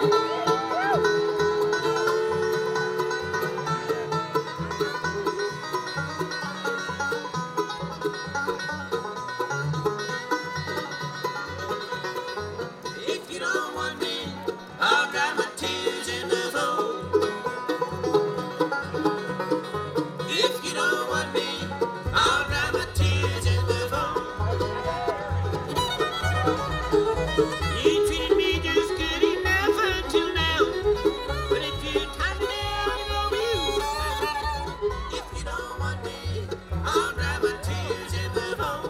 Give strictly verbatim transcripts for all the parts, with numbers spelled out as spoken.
If you don't want me, I'll dry my tears in the phone. If you don't want me, I'll dry my tears in the phone. You treated me just good enough until now, but if you tie me down, you'll abuse. If you don't want me, I'll dry my tears in the phone.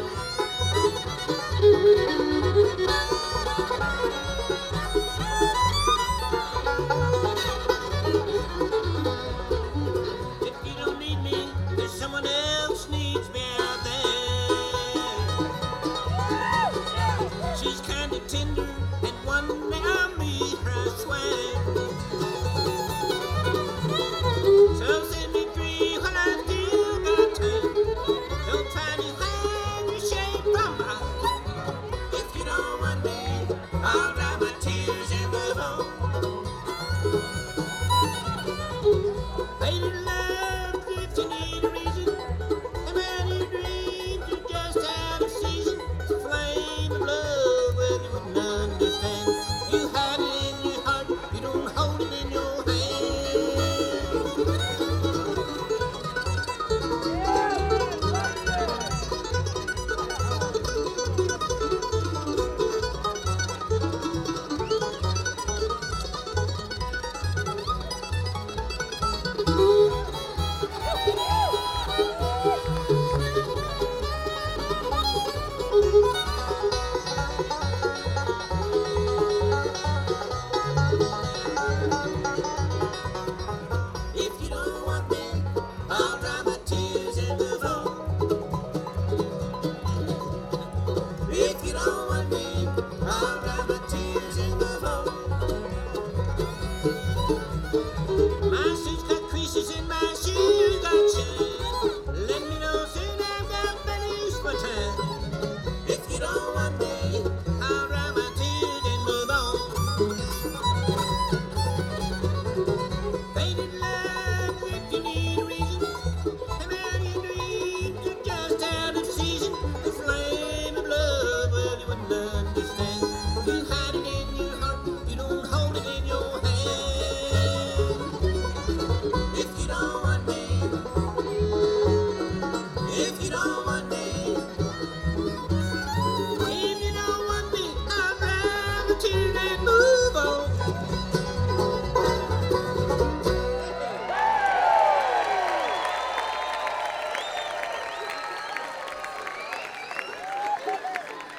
If you don't need me, there's someone else needs me out there. She's kinda tender, and one day I'll meet her, I swear. So set me free while I still got time. Don't try to hide your shame from my eyes. If you don't want me, I'll dry my tears in the phone. Faded love, if you need a reason, and when you dream, you just have a season. It's a flame of love, well, you wouldn't understand. You have it in your heart, you don't hold it in your hand. If you don't want me, I'll dry my tears in the phone. If you don't want me, I'll dry my tears in the phone. My suit's got creases and my shoes got shine. Let me know soon, I've got better use for time.